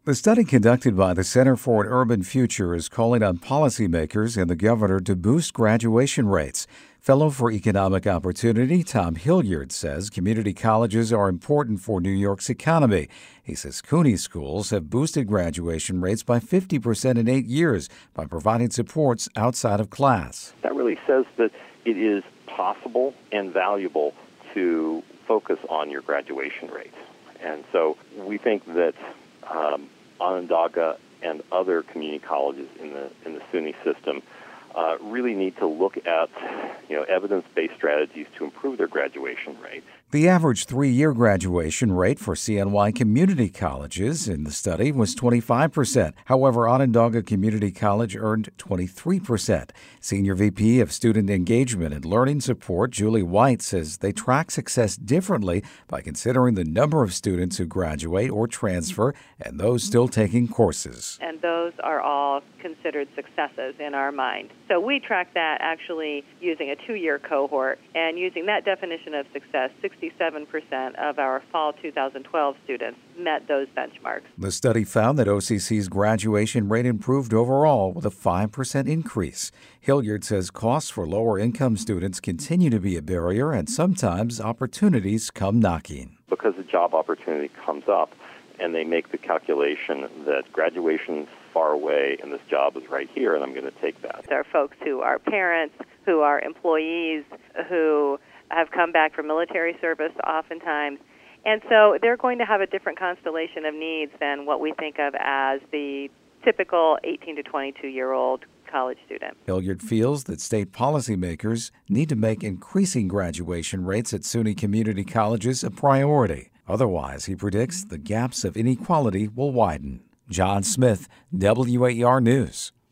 The study conducted by the Center for an Urban Future is calling on policymakers and the governor to boost graduation rates. Fellow for Economic Opportunity Tom Hilliard says community colleges are important for New York's economy. He says CUNY schools have boosted graduation rates by 50% in 8 years by providing supports outside of class. That really says that it is possible and valuable to focus on your graduation rates. And so we think that Onondaga and other community colleges in the SUNY system really need to look at evidence-based strategies to improve their graduation rates. The average 3-year graduation rate for CNY community colleges in the study was 25%. However, Onondaga Community College earned 23%. Senior VP of Student Engagement and Learning Support, Julie White, says they track success differently by considering the number of students who graduate or transfer and those still taking courses. And those are all considered successes in our mind. So we track that actually using a 2-year cohort, and using that definition of success, 67% of our fall 2012 students met those benchmarks. The study found that OCC's graduation rate improved overall with a 5% increase. Hilliard says costs for lower-income students continue to be a barrier, and sometimes opportunities come knocking. Because a job opportunity comes up, and they make the calculation that graduation's far away and this job is right here, and I'm going to take that. There are folks who are parents, who are employees, who have come back from military service oftentimes. And so they're going to have a different constellation of needs than what we think of as the typical 18 to 22-year-old college student. Hilliard feels that state policymakers need to make increasing graduation rates at SUNY community colleges a priority. Otherwise, he predicts the gaps of inequality will widen. John Smith, WAER News.